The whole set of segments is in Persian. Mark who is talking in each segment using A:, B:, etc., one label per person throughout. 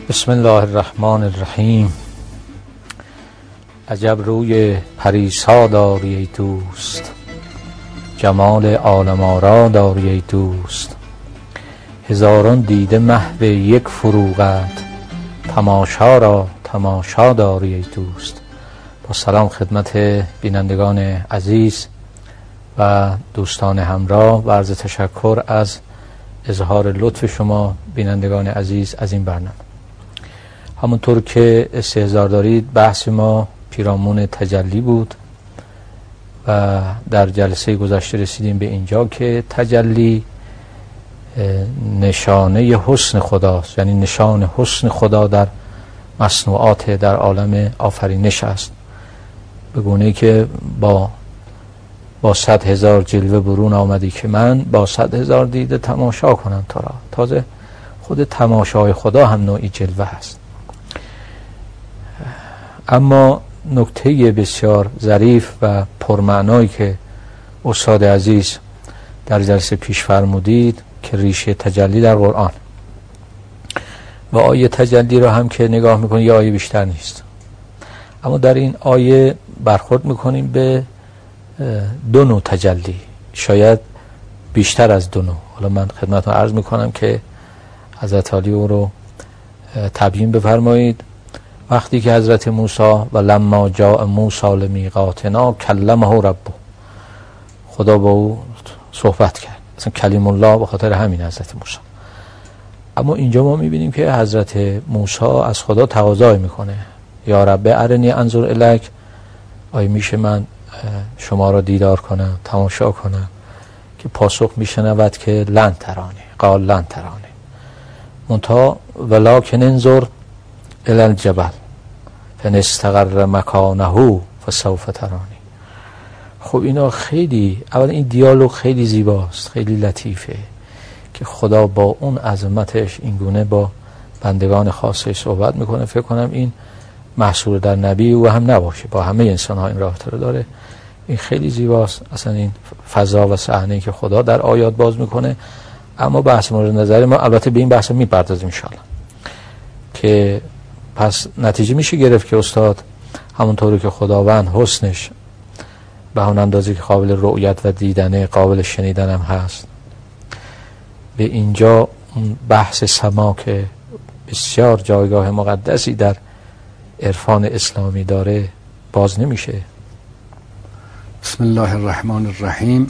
A: بسم الله الرحمن الرحیم. عجب روی پریسا داری ای دوست، جمال عالم آرا داری ای دوست. هزاران دیده محو یک فروغت، تماشا را تماشا داری ای دوست. با سلام خدمت بینندگان عزیز و دوستان همراه و عرض تشکر از اظهار لطف شما بینندگان عزیز از این برنامه. همونطور که استحضار دارید بحث ما پیرامون تجلی بود و در جلسه گذشته رسیدیم به اینجا که تجلی نشانه حسن خداست، یعنی نشان حسن خدا در مصنوعات در عالم آفرینش است، به گونه‌ای که با 100,000 جلوه برون آمدی که من با 100,000 دیده تماشا کنم تو را. تازه خود تماشای خدا هم نوعی جلوه است. اما نکته بسیار ظریف و پرمعنایی که استاد عزیز در جلسه پیش فرمودید که ریشه تجلی در قرآن و آیه تجلی را هم که نگاه میکنید یه آیه بیشتر نیست، اما در این آیه برخورد میکنیم به دو نوع تجلی، شاید بیشتر از دو نوع. حالا من خدمتتون عرض میکنم که حضرت علی او رو تبیین بفرمایید. وقتی که حضرت موسی و لما جاء موسی لمیقاتنا کلمه ربه، خدا با او صحبت کرد، مثلا کلیم الله به خاطر همین حضرت موسی. اما اینجا ما میبینیم که حضرت موسی از خدا تقاضا میکنه یا رب ارنی انظر الیک، آیا میشه من شما را دیدار کنم، تماشا کنم؟ که پاسخ میشنود که لن ترانی، قال لن ترانی منتها ولکن انظر الی الجبل فان استقر مکانه فسوف ترانی. خب اینا خیلی، اول این دیالوگ خیلی زیباست، خیلی لطیفه که خدا با اون عظمتش اینگونه با بندگان خاصش صحبت میکنه. فکر کنم این محصور در نبی او هم نباشه، با همه انسان ها این رابطه رو داره. این خیلی زیباست اصلا این فضا و صحنه‌ای که خدا در آیات باز میکنه. اما بحث مورد نظر ما البته به این بحث میپردازیم ان شاءالله، که پس نتیجه میشه گرفت که استاد همونطوری که خداوند حسنش به اون اندازه که قابل رؤیت و دیدنه، قابل شنیدن هم هست، به اینجا بحث سما که بسیار جایگاه مقدسی در عرفان اسلامی داره باز نمیشه.
B: بسم الله الرحمن الرحیم.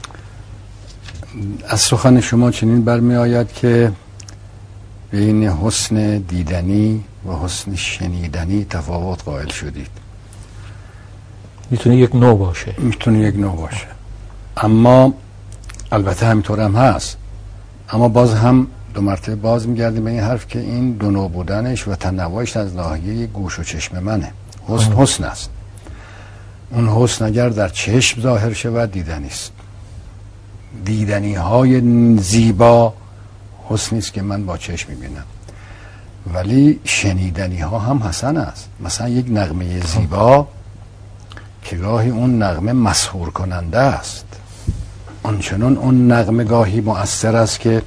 B: از سخن شما چنین برمی آید که بین حسن دیدنی و حسن شنیدنی تفاوت قائل شدید.
A: میتونه یک نوع باشه،
B: میتونه یک نوع باشه، اما البته همینطور هم هست، اما باز هم دو مرتبه باز میگردیم به این حرف که این دو نوع بودنش و تنوعش از ناحیه گوش و چشم منه. حسن حسن است. اون حسن اگر در چشم ظاهر شود دیدنی است. دیدنی های زیبا حسنی است که من با چشم میبینم، ولی شنیدنی ها هم حسن است. مثلا یک نغمه زیبا که گاهی اون نغمه مسحور کننده است، آنچنان اون نغمه گاهی مؤثر است که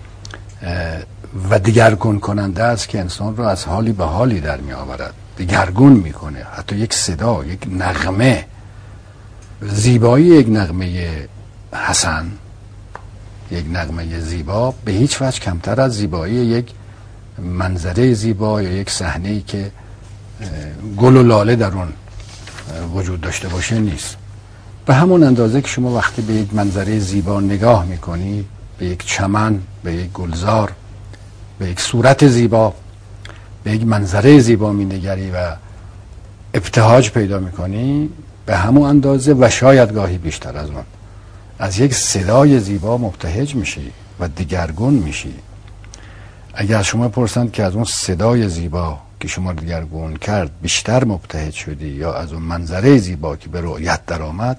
B: و دگرگون کننده است که انسان رو از حالی به حالی در می آورد، دگرگون میکنه. حتی یک صدا، یک نغمه، زیبایی یک نغمه حسن، یک نغمه زیبا به هیچ وجه کمتر از زیبایی یک منظره زیبا یا یک صحنه‌ای که گل و لاله در اون وجود داشته باشه نیست. به همون اندازه که شما وقتی به یک منظره زیبا نگاه میکنی، به یک چمن، به یک گلزار، به یک صورت زیبا، به یک منظره زیبا مینگری و ابتهاج پیدا میکنی، به همون اندازه و شاید گاهی بیشتر از اون از یک صدای زیبا مبتهج میشی و دگرگون میشی. اگر شما پرسند که از اون صدای زیبا که شما دگرگون کرد بیشتر مبتهج شدی یا از اون منظره زیبا که به رؤیت در آمد،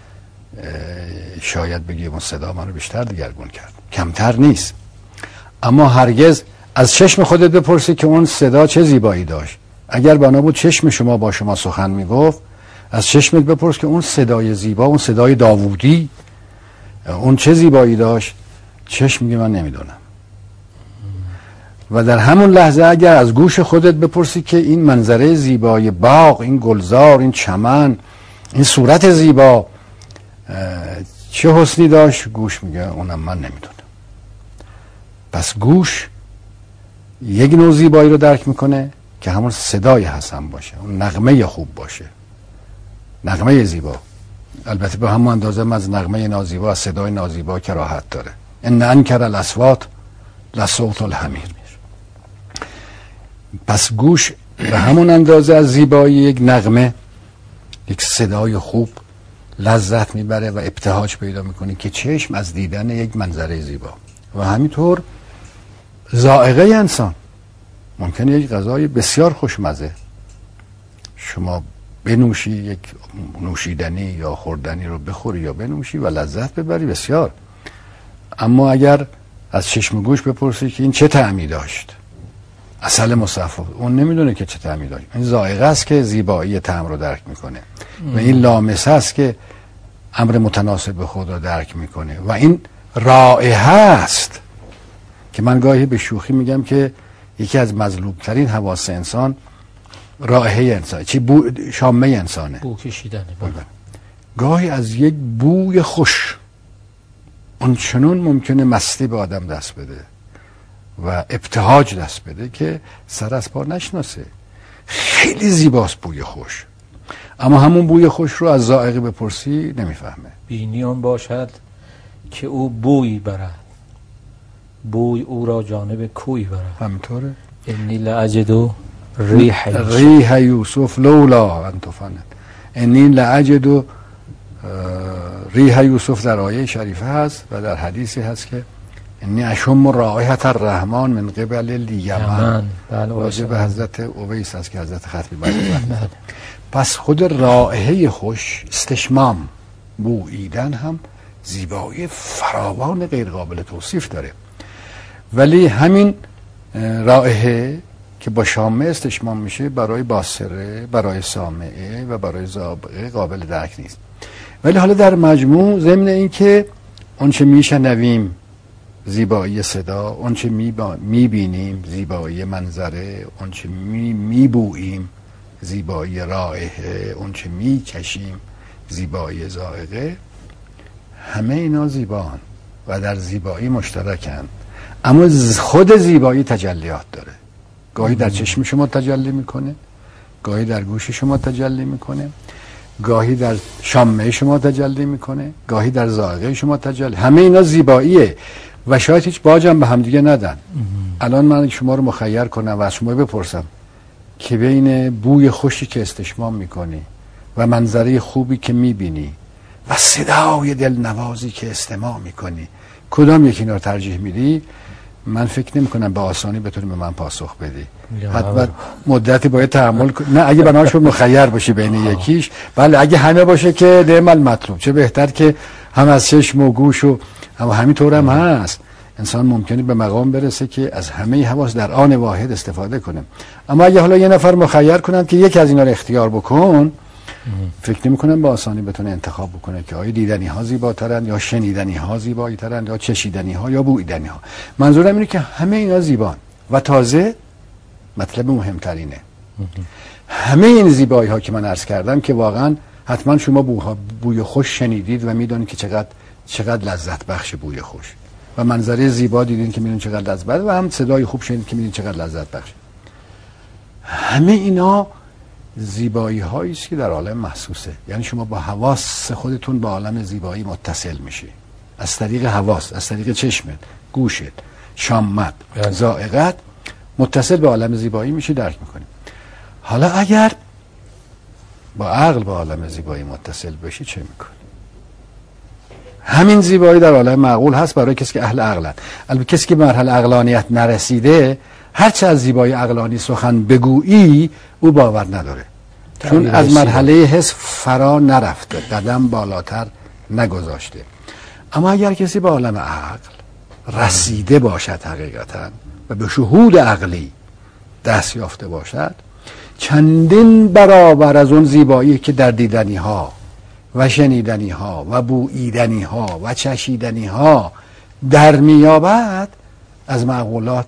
B: شاید بگی اون صدا منو بیشتر دگرگون کرد، کمتر نیست. اما هرگز از چشم خودت بپرسی که اون صدا چه زیبایی داشت. اگر بنا بود چشم شما با شما سخن میگفت، از چشمت بپرس که اون صدای زیبا، اون صدای داوودی، اون چه زیبایی داشت. چشم میگه من نمیدونم. و در همون لحظه اگر از گوش خودت بپرسی که این منظره زیبای باغ، این گلزار، این چمن، این صورت زیبا چه حسنی داشت، گوش میگه اونم من نمیدونم. پس گوش یک نوع زیبایی رو درک میکنه که همون صدای حسن باشه، اون نغمه خوب باشه، نغمه زیبا. البته به همون اندازه از نغمه نازیبا، از صدای نازیبا کراهت داره. ان انکر الاصوات لصوت الحمیر. پس گوش به همون اندازه از زیبایی یک نغمه، یک صدای خوب لذت میبره و ابتهاج پیدا میکنه که چشم از دیدن یک منظره زیبا. و همینطور ذائقه انسان، ممکنه یک غذای بسیار خوشمزه شما بنوشی، یک نوشیدنی یا خوردنی رو بخوری یا بنوشی و لذت ببری بسیار، اما اگر از چشم و گوش بپرسی که این چه طعمی داشت، عسل مصفا، اون نمیدونه که چه طعمی داشت. این ذائقه است که زیبایی طعم رو درک میکنه و این لامسه است که امر متناسب به خود رو درک میکنه و این رائحه است که من گاهی به شوخی میگم که یکی از مظلوم ترین حواس انسان رائحه انسان، شامه انسانه،
A: بو کشیدنه.
B: گاهی از یک بوی خوش اون چنون ممکنه مستی به آدم دست بده و ابتهاج دست بده که سر از پا نشناسه. خیلی زیباست بوی خوش، اما همون بوی خوش رو از ذائقه بپرسی نمیفهمه.
A: بینی آن باشد که او بوی برد، بوی او را جانب کوی برد.
B: همینطوره.
A: انی لأجد
B: ریح یوسف لولا ان تفند. انی لأجد ریح یوسف در آیه شریفه هست و در حدیثی هست که انی اشم رائحة الرحمن من قبل الیمن. واجب حضرت اویس هست که حضرت ختمی باید. پس خود رائحه خوش، استشمام، بوییدن هم زیبایی فراوان غیر قابل توصیف داره. ولی همین رائحه که با شامه استشمام میشه برای باصره، برای سامعه و برای ذائقه قابل درک نیست. ولی حالا در مجموع ضمن این که اونچه میشنویم زیبایی صدا، اونچه میبینیم زیبایی منظره، اونچه میبوییم زیبایی رائحه، اونچه میچشیم زیبایی ذائقه، همه اینا زیبان و در زیبایی مشترکن. اما خود زیبایی تجلیات داره. گاهی در چشم شما تجلی میکنه، گاهی در گوش شما تجلی میکنه، گاهی در شامه شما تجلی میکنه، گاهی در ذائقه شما تجلی. همه اینا زیباییه و شاید هیچ باجم به هم دیگه ندن. الان من شما رو مخیر کنم و از شما بپرسم که بین بوی خوشی که استشمام میکنی و منظره خوبی که میبینی و صدای دلنوازی که استماع میکنی، کدام یکی اینا رو ترجیح میدی؟ من فکر نمی کنم به آسانی بتونی به من پاسخ بدی. حتما مدتی باید تحمل نه اگه بناش مخیر باشی بین یکیش. بله اگه همه باشه که نعم المطلوب، چه بهتر که هم از چشم و گوش و همینطور هم هست. انسان ممکنه به مقام برسه که از همه حواس در آن واحد استفاده کنه. اما اگه حالا یه نفر مخیر کنن که یک از اینا رو اختیار بکن، فکر نمی کنم به آسانی بتونه انتخاب بکنه که آیا دیدنی ها زیباترن یا شنیدنی ها زیبایی‌ترن یا چشیدنی ها یا بویدنی ها. منظورم اینه که همه اینا زیبان و تازه مطلب مهمترینه همه این زیبایی ها که من عرض کردم که واقعا حتما شما بوی خوش شنیدید و میدونید که چقدر لذت بخش بوی خوش و منظره زیبا دیدین که میدونید چقدر لذت بخش و هم صدای خوب شنیدید که میدونید چقدر لذت بخش. همه اینا زیبایی هایی است که در عالم محسوسه. یعنی شما با حواس خودتون با عالم زیبایی متصل میشی از طریق حواس، از طریق چشمت، گوشت، شامت، ذائقت متصل به عالم زیبایی میشی، درک میکنی. حالا اگر با عقل با عالم زیبایی متصل بشی چه میکنی؟ همین زیبایی در عالم معقول هست برای کسی که اهل عقلن. البته کسی که به مرحله عقلانیت نرسیده هرچه از زیبایی عقلانی سخن بگویی او باور نداره، چون از مرحله حس فرا نرفته، قدم بالاتر نگذاشته. اما اگر کسی به عالم عقل رسیده باشد حقیقتا و به شهود عقلی دست یافته باشد، چندین برابر از اون زیبایی که در دیدنی ها و شنیدنی ها و بوییدنی ها و چشیدنی ها در میابد از معقولات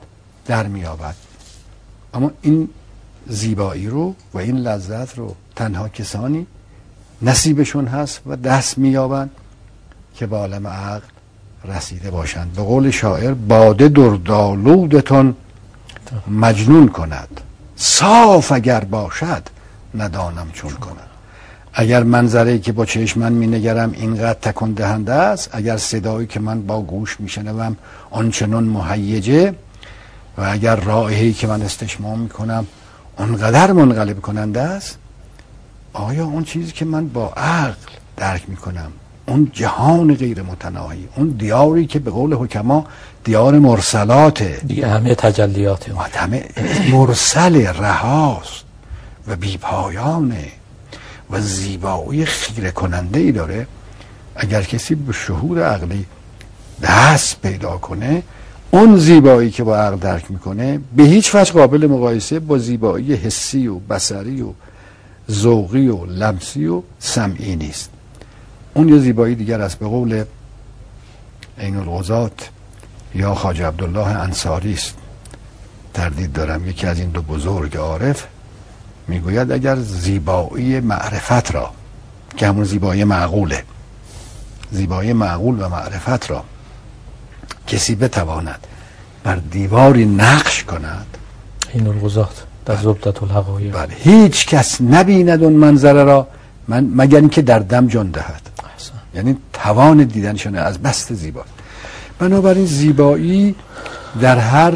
B: در میابد. اما این زیبایی رو و این لذت رو تنها کسانی نصیبشون هست و دست میابند که به عالم عقل رسیده باشند. به قول شاعر باده دردآلودتان مجنون کند، صاف اگر باشد ندانم چون کند. اگر منظری که با چشم من مینگرم اینقدر تکان دهنده است، اگر صدایی که من با گوش میشنوم آنچنان مهیجه، و اگر رائحه‌ای که من استشمام میکنم اونقدر منقلب کننده است، آیا اون چیزی که من با عقل درک میکنم، اون جهان غیر متناهی، اون دیاری که به قول حکما دیار مرسلاته
A: دیگه، همه تجلیات
B: همه مرسل رهاست و بیپایانه و زیبایی خیره کننده ای داره، اگر کسی به شهود عقلی دست پیدا کنه، اون زیبایی که با عقل درک میکنه به هیچ وجه قابل مقایسه با زیبایی حسی و بصری و ذوقی و لمسی و سمعی نیست. اون یه زیبایی دیگر است. به قول عین الغزات یا خواجه عبدالله انصاری است، تردید دارم، یکی از این دو بزرگ عارف میگوید اگر زیبایی معرفت را، که همون زیبایی معقوله، زیبایی معقول و معرفت را کسی بتواند بر دیواری نقش کند،
A: این الغزات در زبدة الحقایق،
B: بله، هیچ کس نبیند اون منظره را مگر اینکه در دم جان دهد. یعنی توان دیدنشون از بست زیباست. بنابراین زیبایی در هر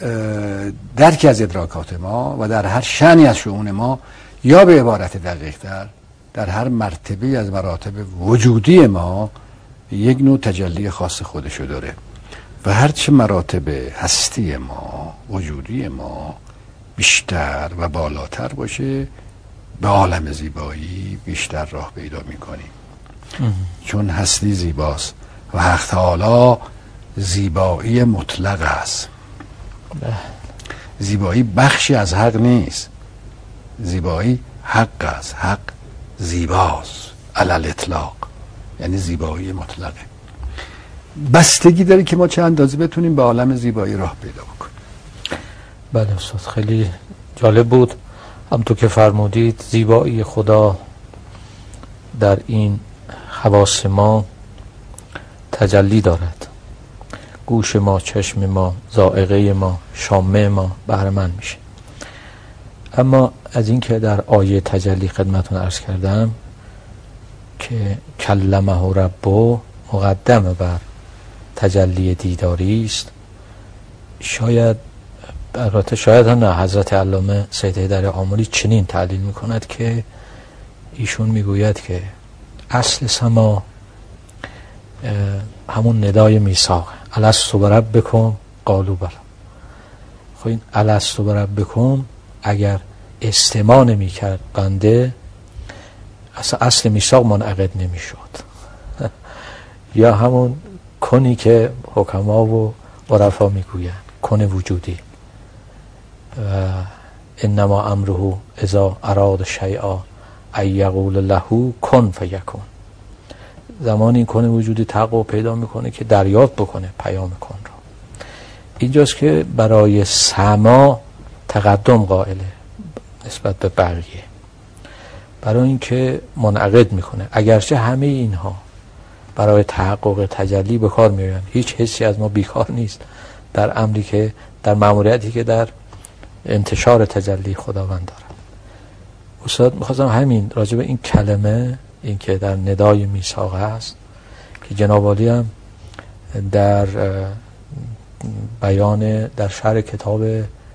B: درکی از ادراکات ما و در هر شأنی از شؤون ما، یا به عبارت دقیق تر در هر مرتبه از مراتب وجودی ما یک نوع تجلی خاص خودشو داره و هرچه مراتب هستی ما، وجودی ما بیشتر و بالاتر باشه، به عالم زیبایی بیشتر راه پیدا میکنیم. چون هستی زیباست و حق تعالی زیبایی مطلق است. زیبایی بخشی از حق نیست، زیبایی حق است. حق زیباست علی الاطلاق، یعنی زیبایی مطلقه. بستگی داره که ما چه اندازه بتونیم به عالم زیبایی راه پیدا بکنیم.
A: بله استاد، خیلی جالب بود. همونطور که فرمودید زیبایی خدا در این حواس ما تجلی دارد. گوش ما، چشم ما، ذائقه ما، شامه ما بهره مند میشه. اما از این که در آیه تجلی خدمتون عرض کردم که کلمه ربه مقدم بر تجلی دیداری است، شاید البته شاید هم نه، حضرت علامه سید حیدر آملی چنین تعلیل میکند که ایشون میگوید که اصل سما همون ندای میثاق، الستو بربکم قالوا بلی. خب این الستو بربکم اگر استماع نمیکرد بنده، اصل میثاق منعقد نمیشد. یا همون کنی که حکما و عرفا میگویند، کن وجودی، انما امره اذا اراد شیئا ان یقول له کن فیکون. زمان این کن وجودی تحقق پیدا میکنه که دریافت بکنه پیام کن را. اینجاست که برای سما تقدم قائله نسبت به بقیه، برای اینکه منعقد میکنه. اگرچه همه اینها برای تحقق تجلی به کار میآیند، هیچ حسی از ما بیکار نیست در امری که در مأموریتی که در انتشار تجلی خداوند دارد. استاد میخواستم همین راجع به این کلمه، این که در ندای میثاق است، که جناب عالی هم در بیان در شرح کتاب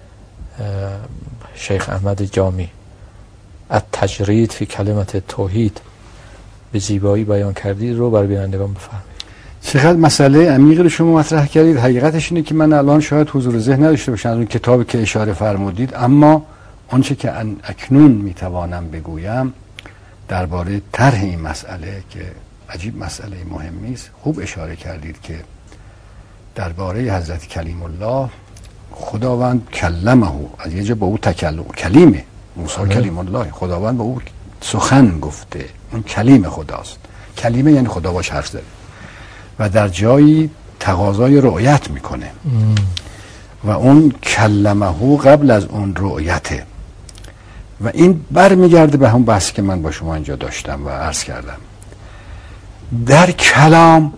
A: شیخ احمد جامی التجرید فی کلمت توحید به زیبایی بیان کردید رو برای بینندگان بفرمایید.
B: چقدر مسئله عمیقی رو شما مطرح کردید. حقیقتش اینه که من الان شاید حضور ذهن نداشته باشم از اون کتابی که اشاره فرمودید، اما آنچه که اکنون میتوانم بگویم درباره طرح این مسئله که عجیب مسئله مهمی است، خوب اشاره کردید که درباره حضرت کلیم الله خداوند کلمه، از یه جا با او تکلم، کلیمه موسی کلیم الله، خداوند با او سخن گفته، اون کلیم خداست. کلیمه یعنی خدا باش حرف زده و در جایی تقاضای رؤیت میکنه. و اون کلمه قبل از اون رؤیته. و این برمیگرده به هم بحثی که من با شما اینجا داشتم و عرض کردم. در کلام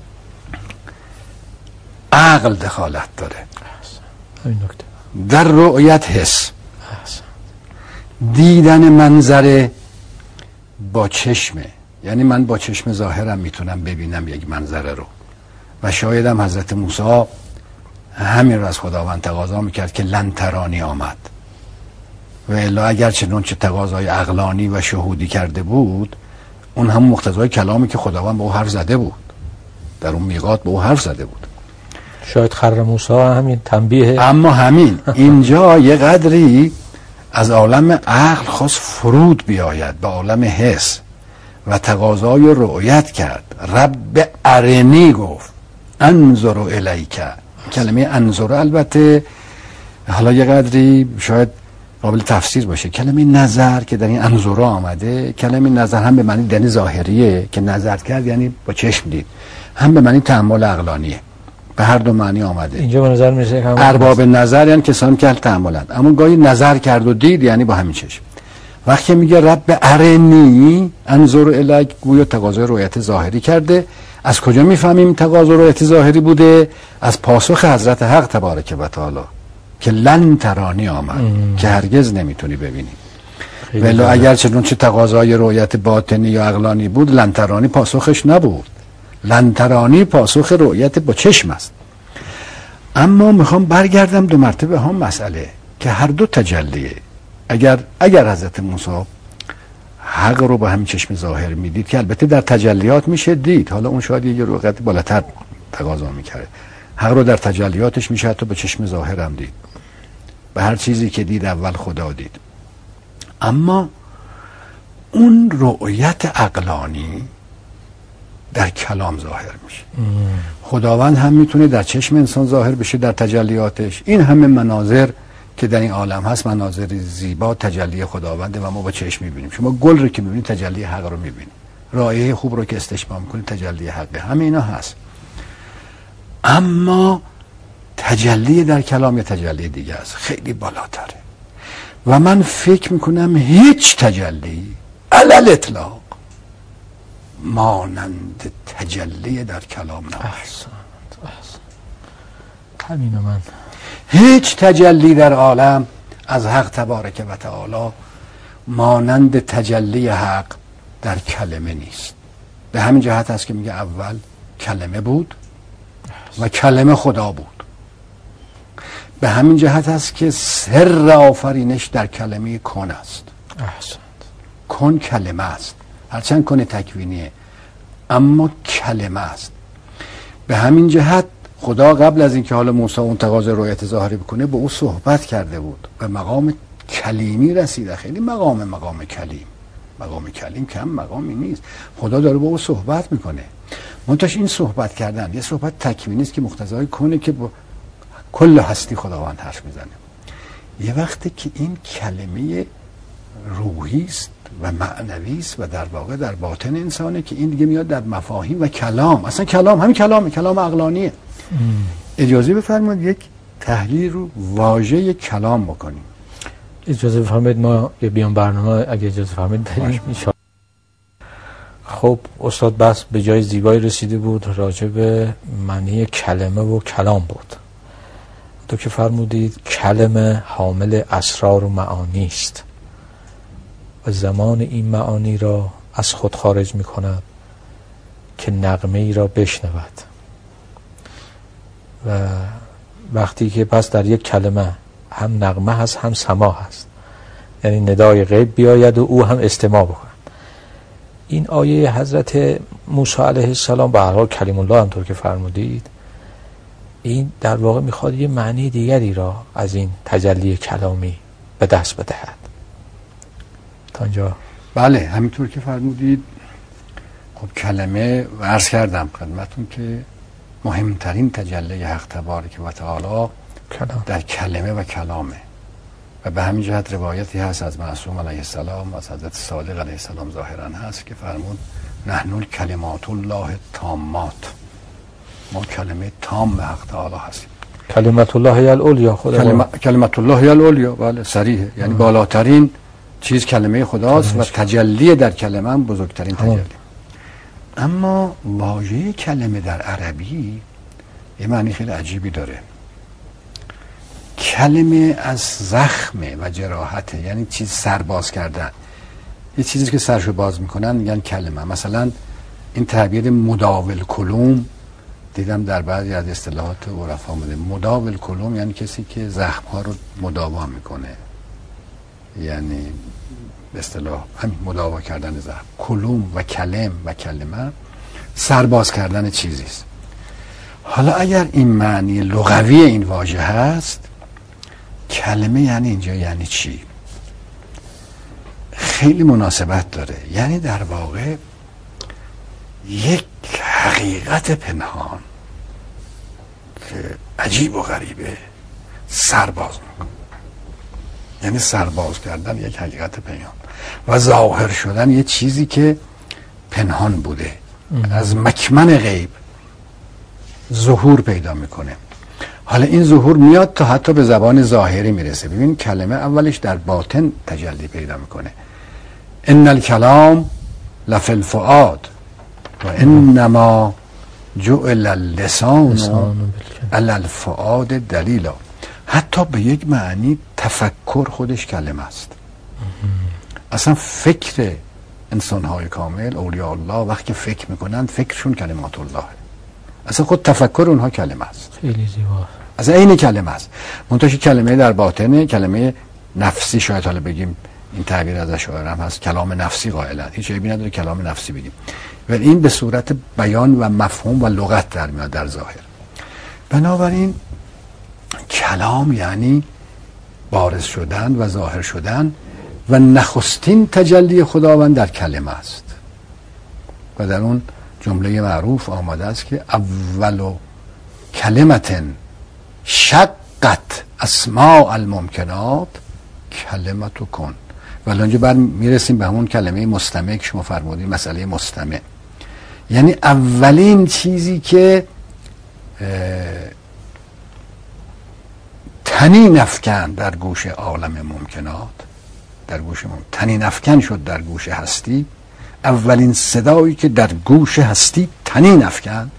B: عقل دخالت داره، در رؤیت حس، دیدن منظره با چشمه، یعنی من با چشم ظاهرم میتونم ببینم یک منظره رو و شایدم حضرت موسی همین رو از خداوند تقاضا میکرد که لن ترانی آمد و الا اگر چنون چه تقاضای عقلانی و شهودی کرده بود، اون هم مقتضای کلامی که خداوند به او حرف زده بود، در اون میقات به او حرف زده بود.
A: شاید خر موسی همین تنبیه.
B: اما همین اینجا یه قدری از عالم عقل خواست فرود بیاید به عالم حس و تقاضای رؤیت کرد. رب ارنی گفت انظر الیک. کلمه انظر البته حالا یه قدری شاید قابل تفسیر باشه. کلمه نظر که در این انظر آمده، کلمه نظر هم به معنی دنی ظاهریه که نظر کرد یعنی با چشم دید، هم به معنی تأمل عقلانیه، به هر دو معنی آمده.
A: اینجا به نظر میرسه که
B: ارباب نظر یعنی کسانی که تأملند، اما گاهی نظر کرد و دید یعنی با همین چشم. وقتی میگه رب ارنی انظر الیک، گویا تقاضای رؤیت ظاهری کرده. از کجا میفهمیم تقاضای رؤیت ظاهری بوده؟ از پاسخ حضرت حق تبارک و تعالی که لن ترانی آمد، که هرگز نمیتونی ببینی. ولی اگر چه تقاضای رؤیت باطنی یا عقلانی بود، لن ترانی پاسخش نبود. لن ترانی پاسخ رؤیت با چشم است. اما میخوام برگردم دو مرتبه هم مسئله که هر دو تجلیه. اگر حضرت موسی حق رو با همین چشم ظاهر میدید که البته در تجلیات میشه دید، حالا اون شاید یه رؤیت بالاتر تقاضا میکرده، حق رو در تجلیاتش میشه حتی با چشم ظاهر هم دید، به هر چیزی که دید اول خدا دید. اما اون رؤیت عقلانی در کلام ظاهر میشه. خداوند هم میتونه در چشم انسان ظاهر بشه در تجلیاتش. این همه مناظر که در این عالم هست مناظر زیبا تجلی خداونده و ما با چشم میبینیم. شما گل رو که میبینید تجلی حق رو میبینید، رایحه خوب رو که استشمام کنید تجلی حقه، همه اینا هست. اما تجلی در کلام یا تجلی دیگه است، خیلی بالاتره. و من فکر میکنم هیچ تجلی علل اطلاق مانند تجلی در کلام نباشد.
A: همینو من
B: هیچ تجلی در عالم از حق تبارک و تعالی مانند تجلی حق در کلمه نیست. به همین جهت است که میگه اول کلمه بود و کلمه خدا بود. به همین جهت است که سر آفرینش در کلمه کن است. کن کلمه است، هرچند کن تکوینیه اما کلمه است. به همین جهت خدا قبل از اینکه حالا موسی اون تقاضای رؤیت ظاهری بکنه با او صحبت کرده بود، به مقام کلیمی رسیده. خیلی مقام کلیم، مقام کلیم کم مقامی نیست. خدا داره با او صحبت میکنه. منتش این صحبت کردن یه صحبت تکوینی است که مقتضای کنه که با کل هستی خداوند حرف میزنه. یه وقتی که این کلمه روحی است و معنوی است و در واقع در باطن انسانه که این دیگه میاد در مفاهیم و کلام. اصلا کلام همین کلام عقلانیه. اجازه بفرمایید یک تحلیل رو واژه کلام بکنیم.
A: اجازه بفرمایید ما یه بیان برنامه اگه اجازه بفرمایید بریم. خب استاد بس به جای زیبایی رسیده بود، راجع به معنی کلمه و کلام بود. تو که فرمودید کلمه حامل اسرار و معانی است و زمان این معانی را از خود خارج می کند که نغمه ای را بشنود. و وقتی که پس در یک کلمه هم نغمه هست هم سماع هست، یعنی ندای غیب بیاید و او هم استماع بکند. این آیه حضرت موسی علیه السلام به هر حال کلیم الله همطور که فرمودید، این در واقع میخواد یه معنی دیگری را از این تجلی کلامی به دست بدهد. تا اینجا
B: بله همینطور که فرمودید. خب کلمه و عرض کردم خدمتون که مهمترین تجلی حق تبارک و تعالی در کلمه و کلامه و به همین جهت روایتی هست از معصوم علیه السلام از حضرت صادق علیه السلام ظاهرا هست که فرمود نحن کلمات الله تامات، ما کلمه تام به حق تعالی هستیم.
A: کلمت الله هی العلیا،
B: کلمت الله هی العلیا، بله صریحه، یعنی بالاترین چیز کلمه خداست و تجلی در کلمه هم بزرگترین تجلی. اما واژه کلمه در عربی یه معنی خیلی عجیبی داره. کلمه از زخمه و جراحته، یعنی چیز سرباز کردن، یه چیزی که سرشو باز میکنن میگن کلمه. مثلا این تعبیر مداول کلوم دیدم در بعضی از اصطلاحات عرفا اومده. مداول کلوم یعنی کسی که زخم‌ها رو مداوا میکنه، یعنی به اصطلاح همین مداوا کردن زخم. کلوم و کلم و کلمه سرباز کردن چیزی است. حالا اگر این معنی لغوی این واژه هست، کلمه یعنی اینجا یعنی چی؟ خیلی مناسبت داره. یعنی در واقع یک حقیقت پنهان که عجیب و غریبه سرباز میکنه، یعنی سرباز کردن یک حقیقت پنهان و ظاهر شدن یه چیزی که پنهان بوده، از مکمن غیب ظهور پیدا میکنه. حالا این ظهور میاد تا حتی به زبان ظاهری میرسه. ببین کلمه اولش در باطن تجلی پیدا میکنه. ان الکلام لفی الفؤاد و انما جعل اللسان علی الفؤاد دلیلا. حتی به یک معنی تفکر خودش کلمه است. اصلا فکر انسان‌های کامل اولیاء الله وقتی فکر میکنن فکرشون کلمات الله، اصلا خود تفکر اونها کلمه است.
A: خیلی زیبا.
B: اصلا این کلمه است. منتها کلمه در باطنه، کلمه نفسی شاید حالا بگیم، این تعبیر از اشاعره هم هست، کلام نفسی قائلن. هیچ عیبی نداره کلام نفسی بگیم، ولی این به صورت بیان و مفهوم و لغت در میاد در ظاهر. بنابراین کلام یعنی بارز شدن و ظاهر شدن و نخستین تجلی خداوند در کلمه است. و در اون جمله معروف آمده است که اول کلمت شقت اسماء الممکنات کلمت کن. ولی اونجا بعد میرسیم به همون کلمه مستمع که شما فرمودین، مسئله مستمع، یعنی اولین چیزی که طنین افکن در گوش عالم ممکنات، در گوش طنین افکن شد در گوش هستی، اولین صدایی که در گوش هستی طنین افکن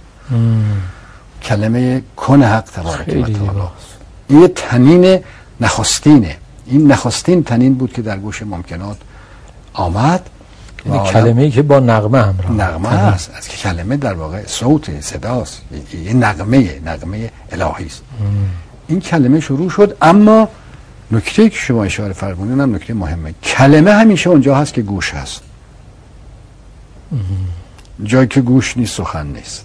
B: کلمه کن حق تبارک و تعالی. این یه طنین نخستینه، این نخستین طنین بود که در گوش ممکنات آمد.
A: این کلمه‌ای که با نغمه همراه،
B: نغمه است. از که کلمه در واقع صوت، صداست، یه نغمه الهی است. این کلمه شروع شد. اما نکته که شما اشاره فرمودین هم نکته مهمه. کلمه همیشه اونجا هست که گوش هست. جایی که گوش نیست سخن نیست.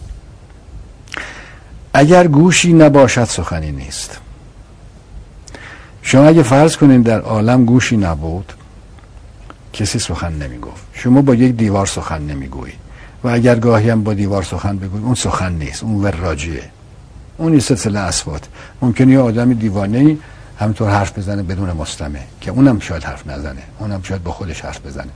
B: اگر گوشی نباشد سخنی نیست. شما اگه فرض کنین در عالم گوشی نبود، کسی سخن نمیگفت. شما با یک دیوار سخن نمیگویی و اگر گاهی هم با دیوار سخن بگویی اون سخن نیست، اون وراجیه، اون یه سلسله اصوات. ممکنه یه آدمی دیوانه‌ای همطور حرف بزنه بدون مستمع، که اونم شاید حرف نزنه، اونم شاید با خودش حرف بزنه.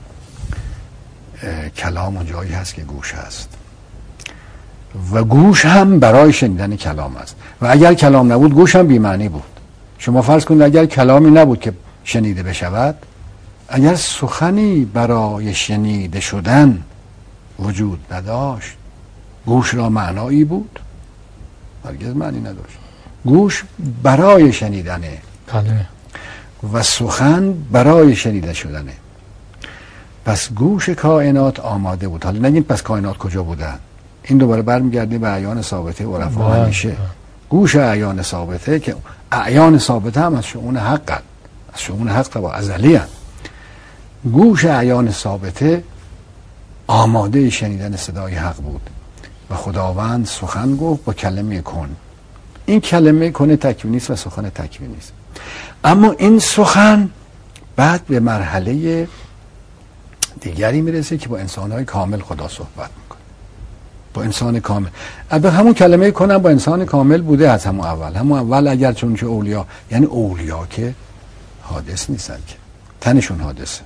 B: کلام اون جایی هست که گوش هست و گوش هم برای شنیدن کلام است و اگر کلام نبود گوش هم بی‌معنی بود. شما فرض کنید اگر کلامی نبود که شنیده بشود، اگر سخنی برای شنیده شدن وجود نداشت، گوش را معنایی بود؟ هرگز معنی نداشت. گوش برای شنیدنه و سخن برای شنیده شدنه. پس گوش کائنات آماده بود. حالا نگید پس کائنات کجا بودن؟ این دوباره برمیگردیم به اعیان ثابته عرفا. همیشه گوش اعیان ثابته، که اعیان ثابته هم از شؤون حق، از شؤون حق و ازلی هم. گوش اعیان ثابته آماده شنیدن صدای حق بود و خداوند سخن گفت با کلمه کن. این کلمه کن تکوینی است و سخن تکوینی است. اما این سخن بعد به مرحله دیگری میرسه که با انسان‌های کامل خدا صحبت میکنه، با انسان کامل. البته همون کلمه کنم با انسان کامل بوده از همون اول اگر چون که اولیا، یعنی اولیا که حادث نیستن، که تنشون حادثه.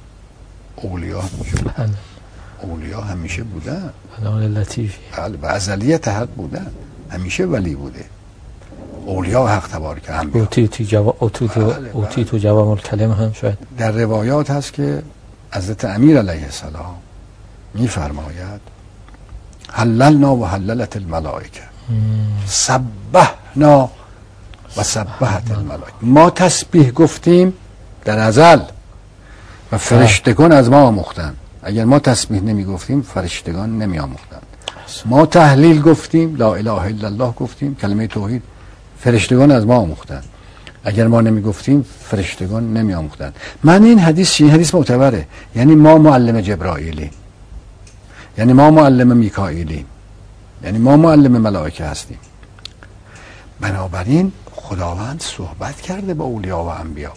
B: اولیا همیشه بودن،
A: لطیفی
B: و ازلیت حق بودن، همیشه ولی بوده. اولیاء حق تبارک انبیا.
A: اوتیتو جوام الکلم هم شاید
B: در روایات هست که حضرت امیر علیه السلام میفرماید حللنا و حللت الملائکه سبحنا و سبحت الملائکه. ما تسبیح گفتیم در ازل و فرشتگان از ما آموختن. اگر ما تسبیح نمی گفتیم فرشتگان نمی آموختن. ما تهلیل گفتیم، لا اله الا الله گفتیم، کلمه توحید، فرشتگان از ما آموختن. اگر ما نمی گفتیم فرشتگان نمی آموختن. من این حدیث چیه؟ حدیث معتبره. یعنی ما معلم جبرائیلیم، یعنی ما معلم میکائیلیم، یعنی ما معلم ملائکه هستیم. بنابراین خداوند صحبت کرده با اولیا و انبیا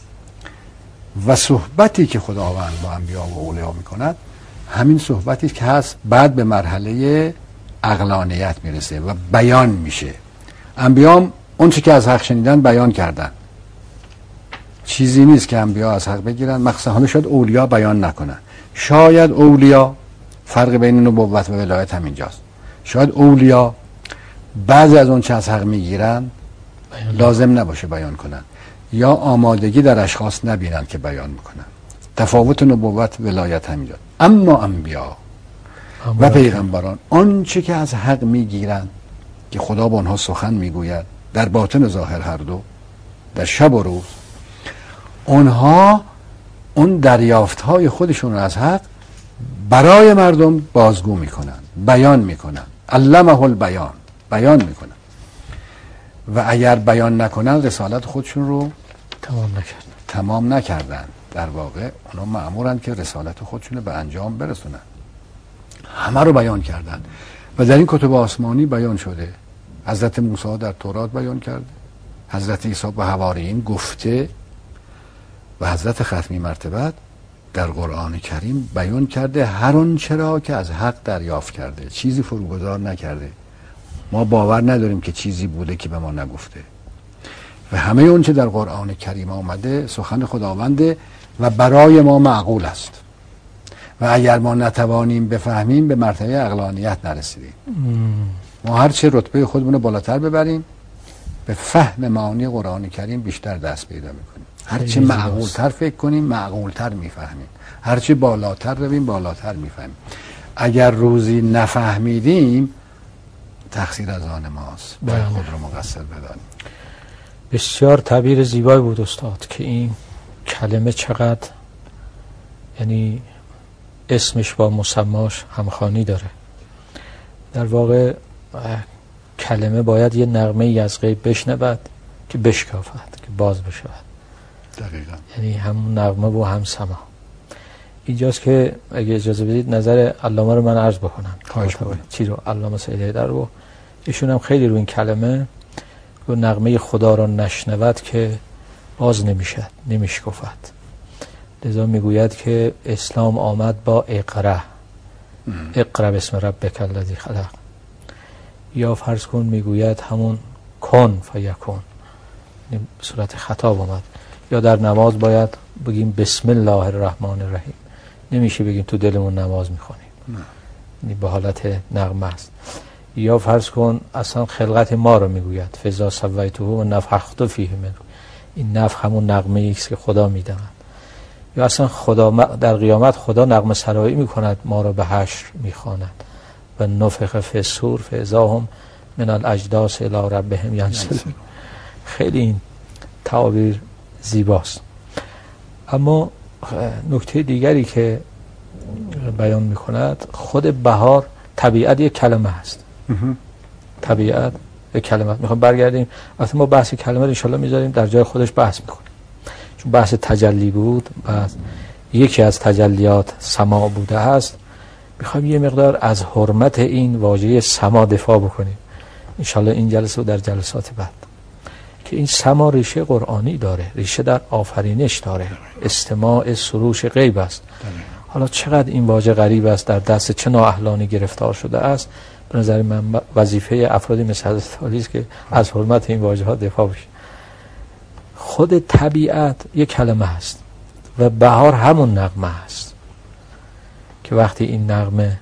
B: و صحبتی که خداوند با انبیا و اولیا میکند همین صحبتی که هست بعد به مرحله عقلانیت میرسه و بیان میشه. انبیا اون چی که از حق شنیدن بیان کردن، چیزی نیست که انبیا از حق بگیرن. مخصوصا شاید اولیا بیان نکنن. شاید اولیا، فرق بین نبوت و ولایت همینجاست، شاید اولیا بعضی از اون چه از حق میگیرن لازم نباشه بیان کنن یا آمادگی در اشخاص نبینن که بیان میکنن. تفاوت نبوت ولایت همینجاست. اما انبیا و پیغمبران آنچه که از حق میگیرن که خدا با آنها سخن میگوید در باطن و ظاهر هر دو، در شب و روز، اونها اون دریافت های خودشون از حق برای مردم بازگو میکنن، بیان میکنن. علمه البیان، بیان میکنن. و اگر بیان نکنن رسالت خودشون رو تمام نکردن. در واقع اونا مأمورن که رسالت خودشون رو به انجام برسونن. همه رو بیان کردن و در این کتب آسمانی بیان شده. حضرت موسی در تورات بیان کرده، حضرت عیسی به حواریین گفته و حضرت ختمی مرتبت در قرآن کریم بیان کرده هر آن چرا که از حق دریافت کرده، چیزی فروگذار نکرده. ما باور نداریم که چیزی بوده که به ما نگفته و همه اون چه در قرآن کریم آمده سخن خداونده و برای ما معقول است و اگر ما نتوانیم بفهمیم به مرتبه عقلانیت نرسیدیم. ما هر چه رتبه خودمون رو بالاتر ببریم به فهم معانی قرآن کریم بیشتر دست پیدا میکنیم. هر چه معقولتر فکر کنیم معقولتر میفهمیم، هر چه بالاتر رویم بالاتر میفهمیم. اگر روزی نفهمیدیم تقصیر از آن ماست، باید خود رو مقصر بدانیم.
A: بسیار تعبیر زیبایی بود استاد که این کلمه چقدر یعنی اسمش با مسماش همخوانی داره. در واقع کلمه باید یه نغمه ای از غیب بشنود که بشکافد، که باز بشود.
B: دقیقا.
A: یعنی هم نغمه و هم سما. اینجاست که اگه اجازه بدید نظر علامه رو من عرض بکنم. چی رو؟ علامه سید حیدر رو. ایشون هم خیلی رو این کلمه و نغمه خدا را نشنود که باز نمیشد، نمیشکفد. لذا میگوید که اسلام آمد با اقرا باسم ربک الذی خلق. یا فرض کن میگوید همون کن فیکون، به صورت خطاب آمد. یا در نماز باید بگیم بسم الله الرحمن الرحیم، نمیشه بگیم تو دلمون نماز میخونیم، یعنی به حالت نغمه است. یا فرض کن اصلا خلقت ما رو میگوید فاذا سویته و نفخت فیه من، این نفخ همون نغمه ایست که خدا میدهد. یا اصلا خدا در قیامت خدا نغمه سرایی میکند، ما رو به حشر میخواند و نفخ فی الصور فاذا هم من الاجداث الی ربهم ینسلون. خیلی این تعابیر زیباست. اما نکته دیگری که بیان میکند، خود بهار طبیعت یک کلمه هست. طبیعت یک کلمه. میخوام برگردیم وقتی ما بحث کلمه رو انشالله میذاریم در جای خودش بحث میکنیم، چون بحث تجلی بود و یکی از تجلیات سما بوده است. میخوایم یه مقدار از حرمت این واژه سما دفاع بکنیم انشالله این جلسه و در جلسات بعد، که این سما ریشه قرآنی داره، ریشه در آفرینش داره، استماع سروش غیب است. حالا چقدر این واژه غریب است، در دست چه نااهلانی گرفتار شده است. به نظر من وظیفه افرادی مثل حضرت علی است که از حرمت این واژه ها دفاع بشه. خود طبیعت یک کلمه هست و بهار همون نغمه هست که وقتی این نغمه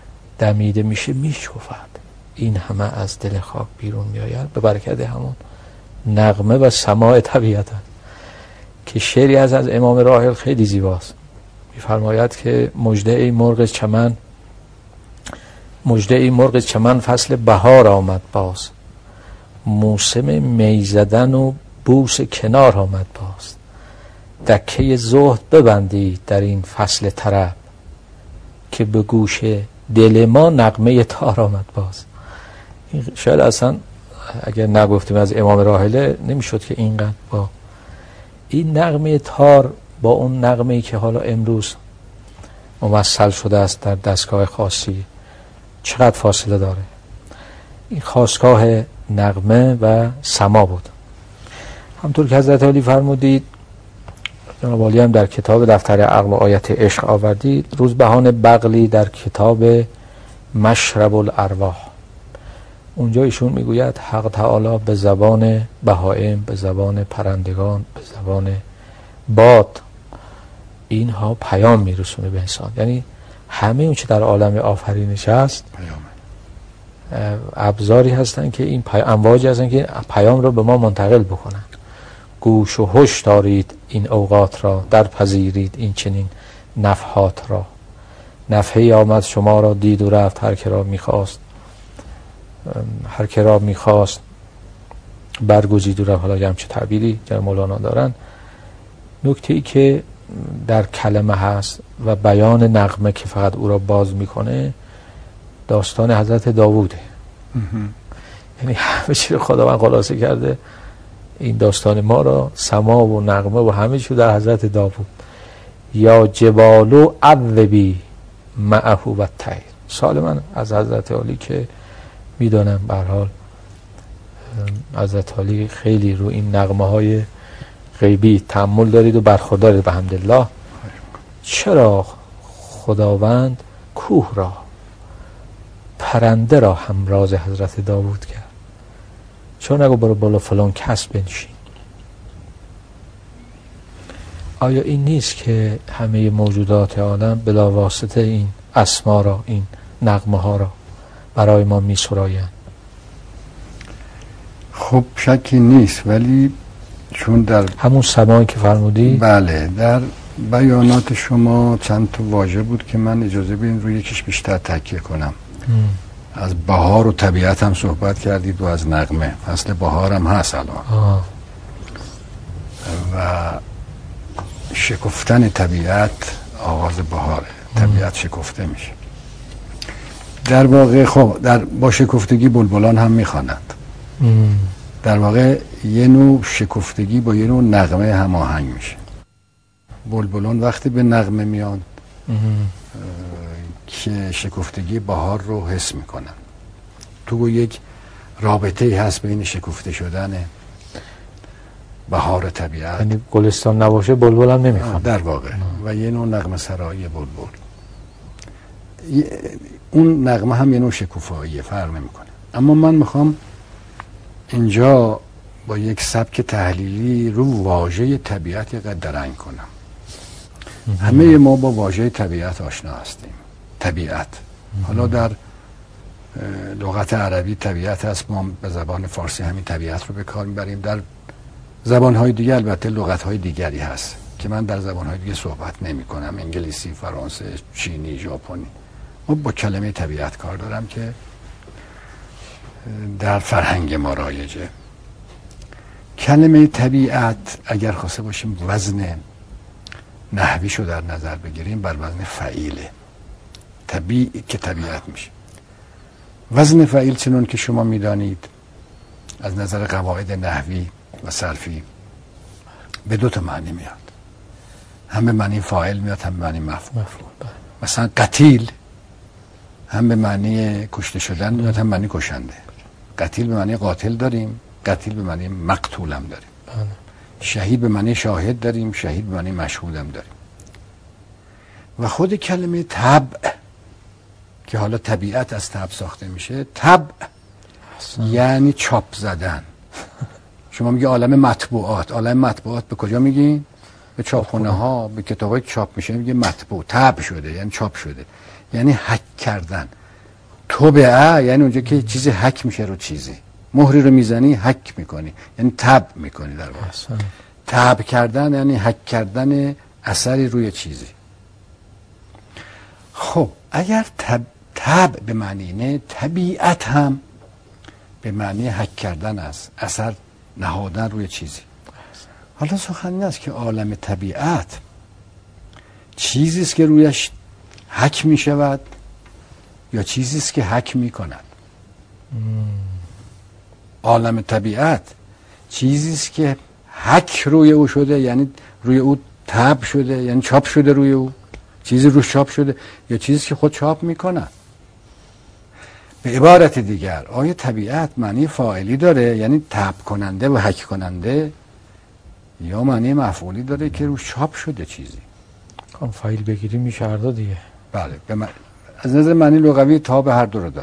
A: دمیده میشه میشکفد، این همه از دل خاک بیرون میآید به برکت همون نغمه و سماع طبیعت است که شعری از امام راحل خیلی زیباست. می‌فرماید که مژده ای مرغ چمن فصل بهار آمد باز، موسم می زدن و بوس کنار آمد باز، دکه زهد ببندید در این فصل طرب که به گوش دل ما نغمه تار آمد باز. این شاید اصلا اگر نگفتیم از امام راحله نمیشد که اینقدر با این نغمه تار با اون نغمه‌ای که حالا امروز ممثل شده است در دستگاه خاصی چقدر فاصله داره. این خاستگاه نغمه و سما بود. همطور که حضرت علی فرمودید، جناب عالی هم در کتاب دفتر عقل و آیت عشق آوردید، روزبهان بغلی در کتاب مشرب الارواح، اونجا ایشون میگوید حق تعالی به زبان بهائم، به زبان پرندگان، به زبان باد اینها پیام میرسونه به انسان. یعنی همه اون چه در عالم آفرینش هست ابزاری هستن که این امواجی هستن که پیام رو به ما منتقل بکنن. گوش و هوش دارید این اوقات را، در پذیرید این چنین نفحات را. نفحه‌ای آمد شما را دید و رفت، هر که را میخواست برگزید و رفت. حالا همچه تعبیری جناب مولانا دارن. نکته‌ای که در کلمه هست و بیان نغمه که فقط او را باز میکنه داستان حضرت داووده. یعنی همه چی رو خداوند خلاصه کرده، این داستان ما را، سما و نغمه و همه چی در حضرت داوود. یا جبالو عذبی معه و الطیر. سوال من از حضرت علی که میدانم به هر حال حضرت علی خیلی رو این نغمه های غیبی تأمل دارید و برخوردارید به حمدالله، چرا خداوند کوه را، پرنده را همراز حضرت داوود کرد؟ چون نگو برو بالا فلان کس بنشین؟ آیا این نیست که همه موجودات عالم بلا واسطه این اسما را، این نغمه ها را برای ما می سرایند؟
B: خب شکی نیست، ولی چون در
A: همون سمایی که فرمودی،
B: بله، در بیانات شما چند تا واژه بود که من اجازه بدین روی یکیش بیشتر تکیه کنم. از بهار و طبیعت هم صحبت کردید و از نغمه. فصل بهار هم هست الان و شکفتن طبیعت آغاز بهاره. طبیعت شکفته میشه در واقع. خب با شکفتگی بلبلان هم میخوانند. در واقع یه نوع شکفتگی با یه نوع نغمه هماهنگ میشه. بلبلان وقتی به نغمه میان که شکفتگی بهار رو حس میکنن. تو یک رابطه هست بین شکفته شدن بهار طبیعت،
A: یعنی گلستان نباشه بلبل هم نمیخواد
B: در واقع و یه نوع نغمه سرایی بلبل. اون نغمه هم یه نوع شکوفاییه، فرق نمیکنه. اما من میخوام اینجا با یک سبک تحلیلی رو واژه طبیعت یه قدر درنگ کنم. همه ما با واژه طبیعت آشنا هستیم. طبیعت حالا در لغت عربی طبیعت هست، ما به زبان فارسی همین طبیعت رو به کار میبریم. در زبانهای دیگه البته لغتهای دیگری هست که من در زبانهای دیگه صحبت نمی کنم، انگلیسی، فرانسه، چینی، ژاپنی. ما با کلمه طبیعت کار دارم که در فرهنگ ما رایجه. کلمه طبیعت اگر خواسته باشیم وزن نحویشو در نظر بگیریم بر وزن فعیله. طبیع که طبیعت میشه. وزن فعیل چنون که شما میدانید از نظر قواعد نحوی و صرفی به دو تا معنی میاد. هم به معنی فاعل میاد، هم به معنی مفعول. مثلا قتیل هم به معنی کشته شدن میاد، هم به معنی کشنده. قتیل به معنی قاتل داریم، قتیل به معنی مقتول هم داریم. شهید به معنی شاهد داریم، شهید به معنی مشهود هم داریم. و خود کلمه طبع که حالا طبیعت از طبع ساخته میشه، طبع یعنی چاپ زدن. شما میگی عالم مطبوعات، عالم مطبوعات به کجا میگین؟ به چاپخونه ها، به کتابای چاپ میشه میگه مطبوع، طبع شده یعنی چاپ شده، یعنی هک کردن. طبعه یعنی اونجا که چیزی هک میشه رو چیزی. مهری رو میزنی حک میکنی، یعنی تب میکنی. در واقع تب کردن یعنی حک کردن اثری روی چیزی. خب اگر تب به معنی نه، طبیعت هم به معنی حک کردن است، اثر نهادن روی چیزی. حالا سخن این است که عالم طبیعت چیزی است که رویش حک می شود یا چیزی است که حک می کند؟ عالم طبیعت چیزی است که حک روی او شده، یعنی روی او تب شده، یعنی چاپ شده روی او، چیزی روش چاپ شده، یا چیزی که خود چاپ می کند؟ به عبارت دیگر آیا طبیعت معنی فاعلی داره، یعنی تب کننده و حک کننده، یا معنی مفعولی داره که روش چاپ شده چیزی؟
A: فایل بگیری میشه هر دو دیگه.
B: بله، از نظر معنی لغوی تاب هر دو رو داره.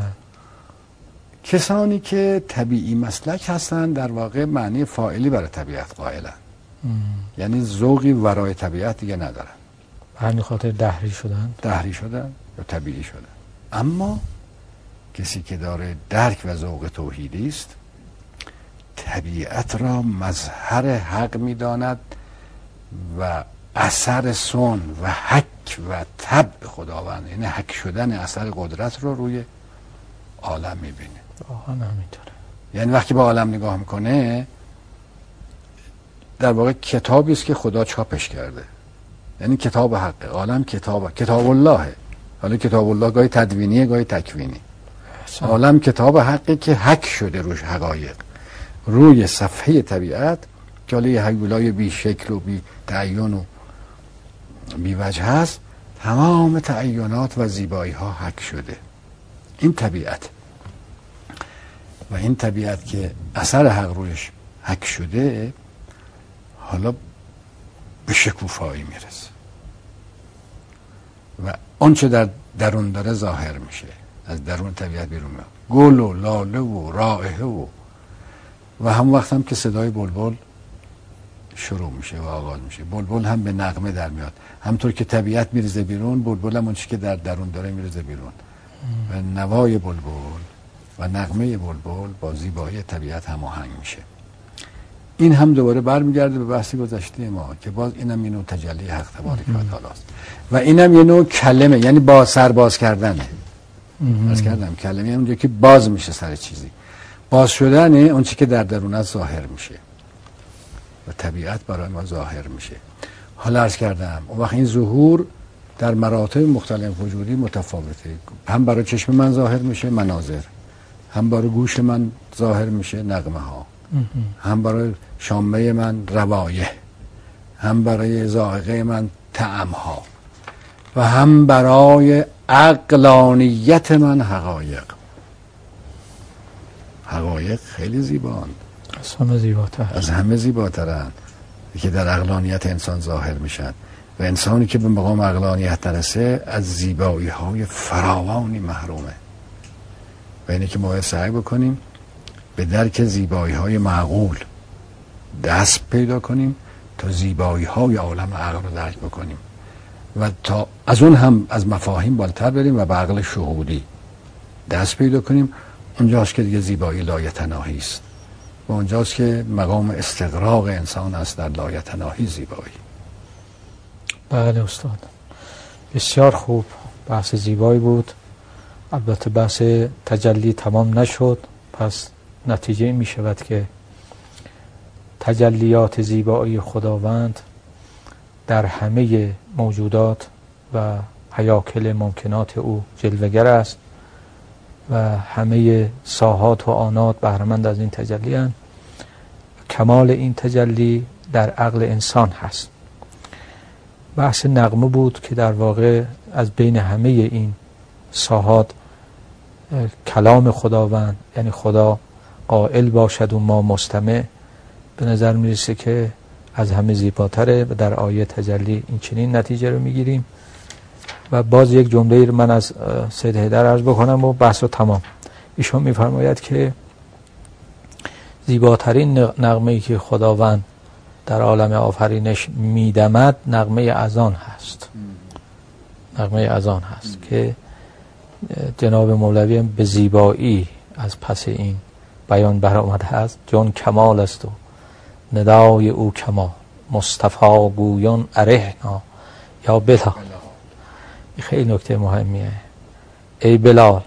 B: کسانی که طبیعی مسلک هستن در واقع معنی فاعلی برای طبیعت قائلن، یعنی ذوقی ورای طبیعت دیگه ندارن،
A: به همین خاطر دهری شدن
B: یا طبیعی شدن. اما کسی که داره درک و ذوق توحیدی است، طبیعت را مظهر حق می‌داند و اثر صنع و حک و تب خداوند، یعنی حک شدن اثر قدرت رو روی عالم می‌بینه.
A: همینطوره.
B: یعنی وقتی به عالم نگاه میکنه در واقع کتابی است که خدا چاپش کرده، یعنی کتاب حق. عالم کتاب اللهه. حالا کتاب الله گاهی تدوینیه گاهی تکوینی. عالم کتاب حقی که حک شده روش حقایق روی صفحه طبیعت، که حالا یه حیولای بی شکل و بی تعین و بی وجه هست، تمام تعینات و زیبایی ها حک شده. این طبیعت، و این طبیعت که اثر حق رویش حک شده حالا به شکوفایی میرسه و آنچه در درون داره ظاهر میشه، از درون طبیعت بیرون میاد. گل و لاله و رائحه و هم وقت هم که صدای بلبل شروع میشه و آغاز میشه. بلبل هم به نغمه در میاد، همطور که طبیعت میرزه بیرون، بلبل هم اونچه که در درون داره میرزه بیرون و نوای بلبل و نغمه بلبل با زیبایی طبیعت هماهنگ میشه. این هم دوباره برمیگرده به بحثی گذشته ما که باز اینم یه نوع تجلی حق تبارک و تعالی است و اینم یه نوع کلمه، یعنی با سر باز کردنه. باز کردم کلمه اونجا که باز میشه سر چیزی، باز شدنه اون چیزی که در درون ظاهر میشه و طبیعت برای ما ظاهر میشه. حالا عرض کردم اون وقت این ظهور در مراتب مختلف وجودی متفاوته. هم برای چشم من ظاهر میشه مناظر، هم برای گوش من ظاهر میشه نغمه ها، هم برای شامه من روایح، هم برای ذائقه من طعم ها، و هم برای عقلانیت من حقایق. حقایق خیلی زیبان، از همه زیباترن که در عقلانیت انسان ظاهر میشن و انسانی که به مقام عقلانیت نرسه از زیبایی های فراوانی محرومه. و اینه که ما باید سعی بکنیم به درک زیبایی های معقول دست پیدا کنیم تا زیبایی های عالم عقل رو درک بکنیم و تا از اون هم از مفاهیم بالاتر بریم و به عقل شهودی دست پیدا کنیم. اونجاست که دیگه زیبایی لایتناهی است و اونجاست که مقام استغراق انسان است در لایتناهی زیبایی.
A: بله استاد، بسیار خوب. بحث زیبایی بود. البته بحث تجلی تمام نشد، پس نتیجه می شود که تجلیات زیبایی خداوند در همه موجودات و هیاکل ممکنات او جلوه‌گر است و همه ساحات و آنات بهره‌مند از این تجلی اند. کمال این تجلی در عقل انسان هست. بحث نغمه بود که در واقع از بین همه این ساحات کلام خداوند، یعنی خدا قائل باشد و ما مستمع، به نظر میرسه که از همه زیباتره و در آیه تجلی این چنین نتیجه رو میگیریم. و باز یک جمله رو من از سید حیدر عرض بکنم و بحث رو تمام. ایشون میفرماید که زیباترین نغمه‌ای که خداوند در عالم آفرینش میدمد نغمه اذان هست. نغمه اذان هست که جناب مولوی هم به زیبایی از پس این بیان بر آمده است. جان کمال است و ندای او کمال، مصطفی گویان ارهنا یا بلال. این خیلی نکته مهمیه. ای بلال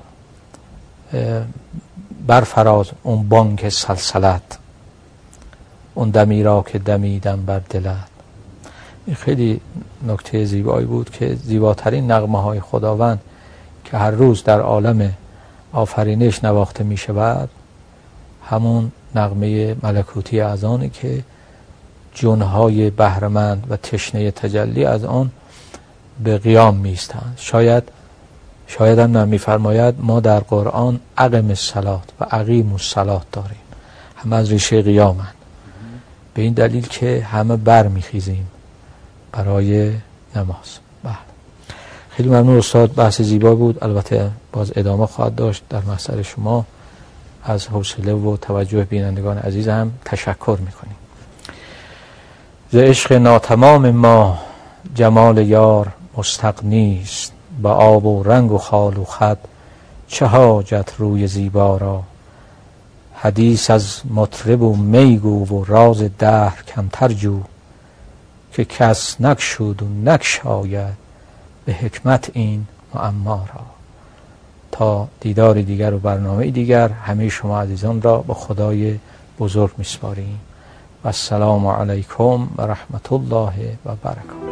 A: برفراز اون بانگ سلسلت، اون دمی را که دمیدم بر دلت. این خیلی نکته زیبایی بود که زیباترین نغمه های خداوند که هر روز در عالم آفرینش نواخته می شود همون نغمه ملکوتی از آنی که جنهای بهرمند و تشنه تجلی از آن به قیام می ایستند. شاید هم نمی فرماید ما در قرآن اقم الصلاة و اقیم الصلاة داریم، همه از ریشه قیامند، به این دلیل که همه بر می خیزیم برای نماز. بله، خیلی ممنون استاد، بحث زیبا بود. البته باز ادامه خواهد داشت در محضر شما. از حوصله و توجه بینندگان عزیز هم تشکر میکنیم. ز عشق ناتمام ما جمال یار مستغنی است، با آب و رنگ و خال و خط چه حاجت روی زیبا را. حدیث از مطرب و میگو و راز دهر کمتر جو، که کس نگشود و نگشاید به حکمت این معما را. تا دیدار دیگر و برنامه دیگر همه شما عزیزان را به خدای بزرگ میسپاریم و السلام علیکم و رحمت الله و برکاته.